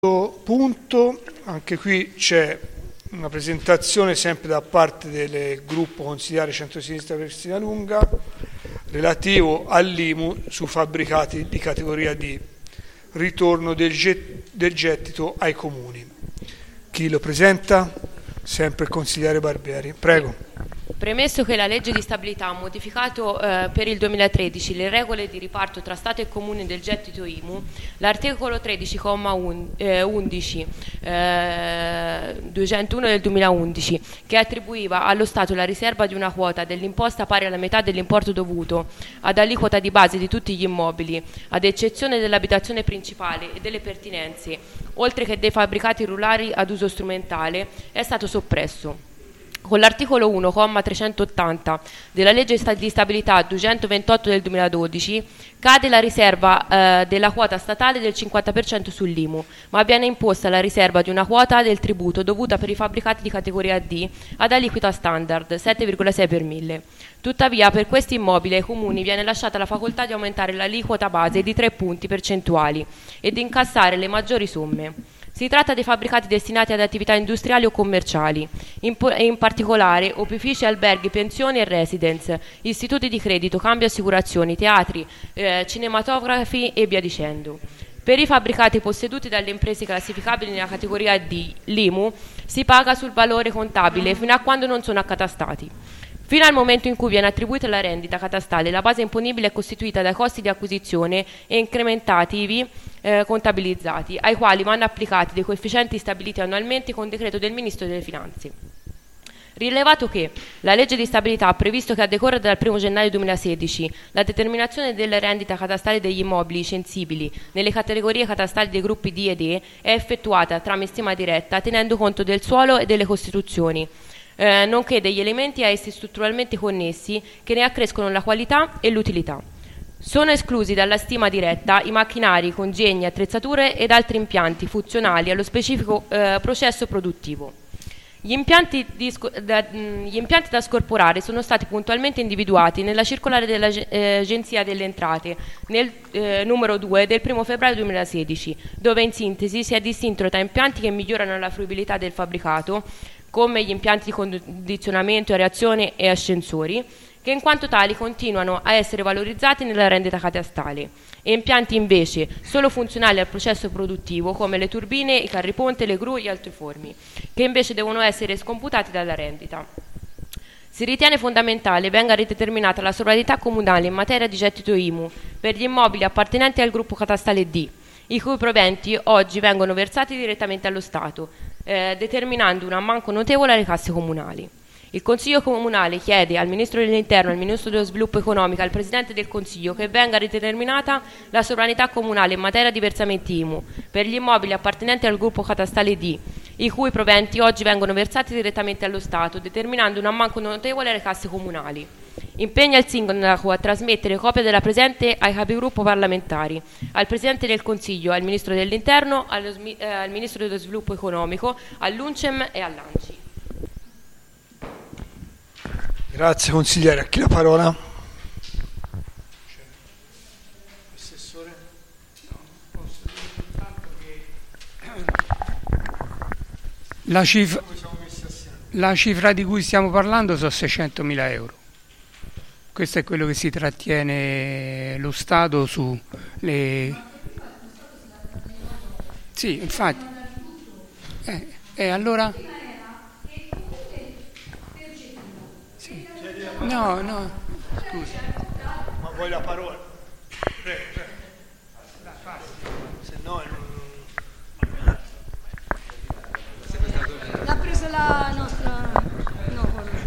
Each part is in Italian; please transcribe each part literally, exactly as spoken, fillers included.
Punto, anche qui c'è una presentazione sempre da parte del gruppo consigliare centrosinistra Versina Lunga relativo all'I M U su fabbricati di categoria D, ritorno del, get- del gettito ai comuni. Chi lo presenta? Sempre il consigliere Barbieri. Prego. Premesso che la legge di stabilità ha modificato eh, per il duemilatredici le regole di riparto tra Stato e Comune del gettito I M U, l'articolo tredici comma undici eh, duecentouno del duemilaundici, che attribuiva allo Stato la riserva di una quota dell'imposta pari alla metà dell'importo dovuto ad aliquota di base di tutti gli immobili, ad eccezione dell'abitazione principale e delle pertinenze, oltre che dei fabbricati rurali ad uso strumentale, è stato soppresso. Con l'articolo uno comma trecentottanta della legge di stabilità duecentoventotto del duemiladodici cade la riserva eh, della quota statale del cinquanta per cento sull'I M U, ma viene imposta la riserva di una quota del tributo dovuta per i fabbricati di categoria D ad aliquota standard sette virgola sei per mille. Tuttavia per questi immobili ai comuni viene lasciata la facoltà di aumentare l'aliquota base di tre punti percentuali e di incassare le maggiori somme. Si tratta di fabbricati destinati ad attività industriali o commerciali, in, in particolare opifici, alberghi, pensioni e residence, istituti di credito, cambio assicurazioni, teatri, eh, cinematografi e via dicendo. Per i fabbricati posseduti dalle imprese classificabili nella categoria D, l'I M U si paga sul valore contabile fino a quando non sono accatastati. Fino al momento in cui viene attribuita la rendita catastale, la base imponibile è costituita dai costi di acquisizione e incrementativi eh, contabilizzati, ai quali vanno applicati dei coefficienti stabiliti annualmente con decreto del Ministro delle Finanze. Rilevato che la legge di stabilità ha previsto che a decorrere dal primo gennaio duemilasedici la determinazione della rendita catastale degli immobili censibili nelle categorie catastali dei gruppi D ed E è effettuata tramite stima diretta tenendo conto del suolo e delle costituzioni, Eh, nonché degli elementi a essi strutturalmente connessi che ne accrescono la qualità e l'utilità. Sono esclusi dalla stima diretta i macchinari, congegni, attrezzature ed altri impianti funzionali allo specifico eh, processo produttivo. Gli impianti, di, da, gli impianti da scorporare sono stati puntualmente individuati nella circolare dell'Agenzia delle Entrate nel eh, numero due del primo febbraio duemilasedici, dove in sintesi si è distinto tra impianti che migliorano la fruibilità del fabbricato, come gli impianti di condizionamento, areazione e ascensori, che in quanto tali continuano a essere valorizzati nella rendita catastale, e impianti invece solo funzionali al processo produttivo, come le turbine, i carri ponte, le gru e gli altiforni, che invece devono essere scomputati dalla rendita. Si ritiene fondamentale venga rideterminata la sovranità comunale in materia di gettito I M U per gli immobili appartenenti al gruppo catastale D, i cui proventi oggi vengono versati direttamente allo Stato, eh, determinando un ammanco notevole alle casse comunali. Il Consiglio Comunale chiede al Ministro dell'Interno, al Ministro dello Sviluppo Economico e al Presidente del Consiglio che venga rideterminata la sovranità comunale in materia di versamenti I M U per gli immobili appartenenti al gruppo catastale D, i cui proventi oggi vengono versati direttamente allo Stato, determinando un ammanco notevole alle casse comunali. Impegna il Sindaco a trasmettere copia della presente ai capigruppo parlamentari, al Presidente del Consiglio, al Ministro dell'Interno, allo, eh, al Ministro dello Sviluppo Economico, all'Uncem e all'Anci. Grazie consigliere. A chi la parola? Assessore? La cifra, la cifra di cui stiamo parlando sono seicentomila euro. Questo è quello che si trattiene lo Stato su le... Sì, infatti. E eh, eh, allora? Sì. No, no, scusi. Ma vuoi la parola? Prego, prego. Se no... L'ha presa la nostra... No,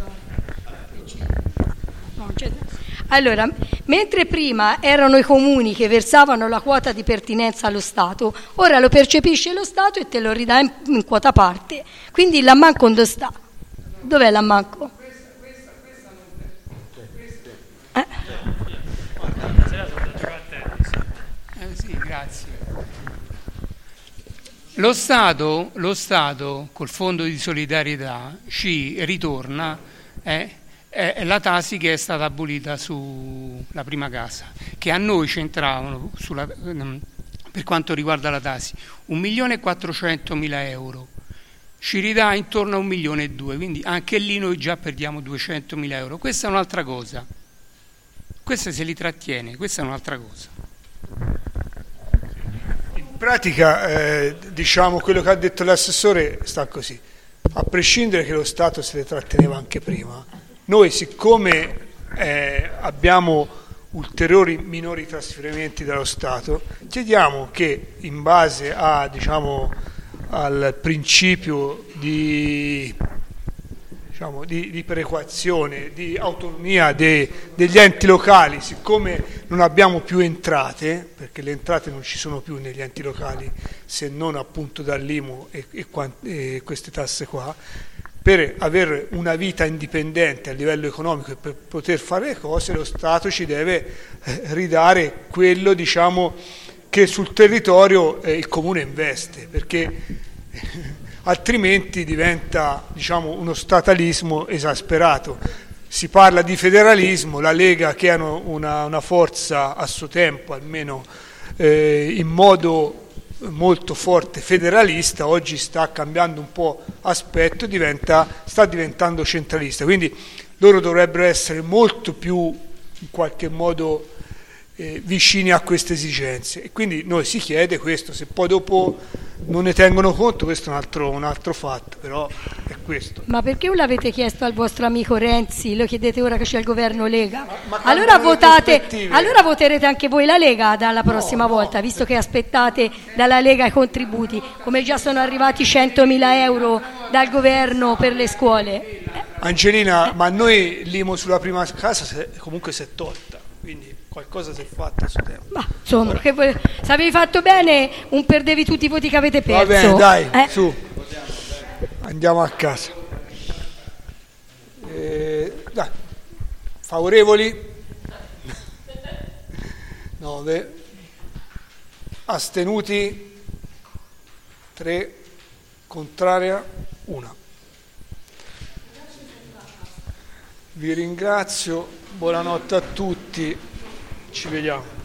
no, c'è... Allora, mentre prima erano i comuni che versavano la quota di pertinenza allo Stato, ora lo percepisce lo Stato e te lo ridà in, in quota parte. Quindi l'ammanco dove sta? Dov'è l'ammanco? Questa, questa, questa non Eh? Eh, sì, grazie. Lo Stato, lo Stato col Fondo di solidarietà ci ritorna eh, è la Tasi che è stata abolita sulla prima casa, che a noi c'entravano sulla per quanto riguarda la Tasi, un milione e quattrocentomila euro, ci ridà intorno a un milione e due, quindi anche lì noi già perdiamo duecentomila euro. Questa è un'altra cosa, questa se li trattiene, questa è un'altra cosa. In pratica, eh, diciamo, quello che ha detto l'assessore sta così, a prescindere che lo Stato se le tratteneva anche prima, noi siccome eh, abbiamo ulteriori minori trasferimenti dallo Stato, chiediamo che in base a, diciamo, al principio di, diciamo, di, di perequazione, di autonomia de, degli enti locali, siccome non abbiamo più entrate, perché le entrate non ci sono più negli enti locali se non appunto dall'I M U e, e, e queste tasse qua, per avere una vita indipendente a livello economico e per poter fare le cose, lo Stato ci deve eh, ridare quello, diciamo, che sul territorio eh, il Comune investe, perché eh, altrimenti diventa, diciamo, uno statalismo esasperato. Si parla di federalismo, la Lega, che era una, una forza a suo tempo, almeno eh, in modo molto forte federalista, oggi sta cambiando un po' aspetto, diventa, sta diventando centralista, quindi loro dovrebbero essere molto più in qualche modo eh, vicini a queste esigenze, e quindi noi si chiede questo. Se poi dopo non ne tengono conto, questo è un altro, un altro fatto, però è questo. Ma perché non l'avete chiesto al vostro amico Renzi? Lo chiedete ora che c'è il governo Lega? Ma, ma allora, votate, prospettive. allora voterete anche voi la Lega dalla prossima no, volta, no. visto che aspettate dalla Lega i contributi, come già sono arrivati centomila euro dal governo per le scuole. Angelina, ma noi l'I M U sulla prima casa se, comunque si è tolta, quindi qualcosa si è fatto a suo tempo. Ma insomma, che voi, se avevi fatto bene, un perdevi tutti i voti che avete perso. Va bene, dai, eh? su, andiamo a casa. Eh, dai. Favorevoli? nove. Astenuti? tre. Contraria? uno. Vi ringrazio, buonanotte a tutti, ci vediamo.